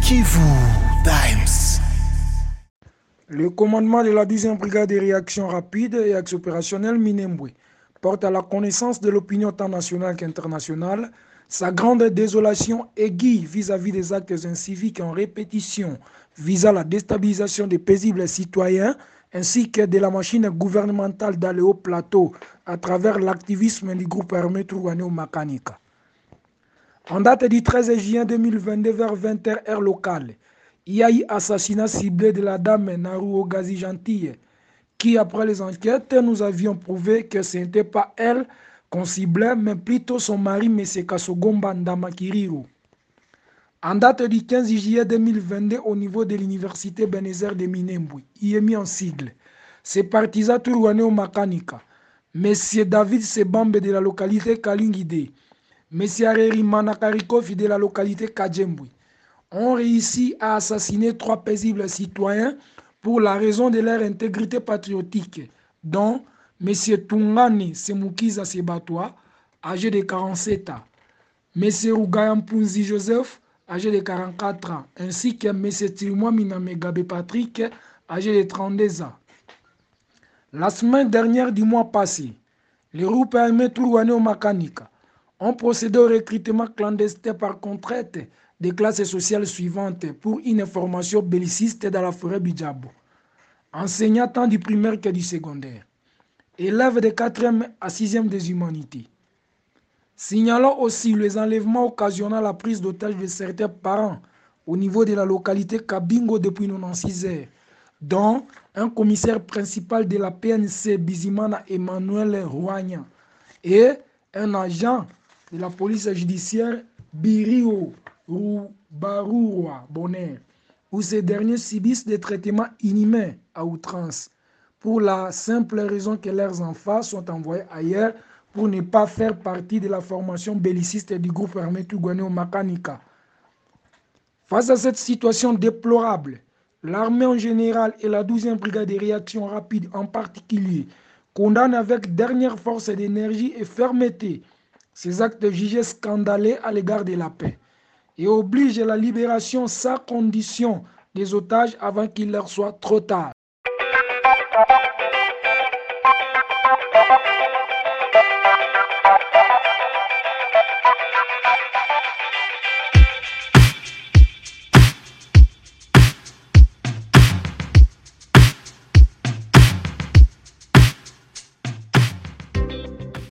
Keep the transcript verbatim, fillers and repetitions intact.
Kivu Times. Le commandement de la douzième brigade de réaction rapide et axe opérationnel Minembwe porte à la connaissance de l'opinion tant nationale qu'internationale sa grande désolation aiguë vis-à-vis des actes inciviques en répétition visant la déstabilisation des paisibles citoyens ainsi que de la machine gouvernementale dans le haut plateau à travers l'activisme du groupe armé Turwanéo Makanika. En date du treize juin deux mille vingt-deux vers vingt heures heure locale, il y a eu assassinat ciblé de la dame Naruo Gazi Gentille, qui après les enquêtes, nous avions prouvé que ce n'était pas elle qu'on ciblait, mais plutôt son mari M. Kasogomba Ndamakiriru. En date du quinze juillet deux mille vingt-deux, au niveau de l'université Benézer de Minembwe, il est mis en sigle. C'est partisan Turwanéo Makanika, M. David Sebambe de la localité Kalingide, M. Areri Manakarikofi de la localité Kajembwe, ont réussi à assassiner trois paisibles citoyens pour la raison de leur intégrité patriotique, dont M. Tungani Semukiza Sebatoa, âgé de quarante-sept ans, M. Rugayampunzi Joseph, âgé de quarante-quatre ans, ainsi que M. Tirimwa Minamegabe Patrick, âgé de trente-deux ans. La semaine dernière du mois passé, les groupes armés Turwanéo Makanika ont procédé au recrutement clandestin par contrainte des classes sociales suivantes pour une formation belliciste dans la forêt Bijabo, enseignants tant du primaire que du secondaire, élèves de quatrième à sixième des humanités. Signalons aussi les enlèvements occasionnant la prise d'otage de certains parents au niveau de la localité Kabingo depuis quatre-vingt-seize heures, dont un commissaire principal de la P N C Bizimana Emmanuel Rouagna et un agent de la police judiciaire Birio Baroua Bonner, où ces derniers subissent des traitements inhumains à outrance, pour la simple raison que leurs enfants sont envoyés ailleurs pour ne pas faire partie de la formation belliciste du groupe armé Turwanéo Makanika. Face à cette situation déplorable, l'armée en général et la douzième brigade de réaction rapide en particulier condamnent avec dernière force d'énergie et fermeté ces actes jugés scandaleux à l'égard de la paix et obligent la libération sans condition des otages avant qu'il leur soit trop tard.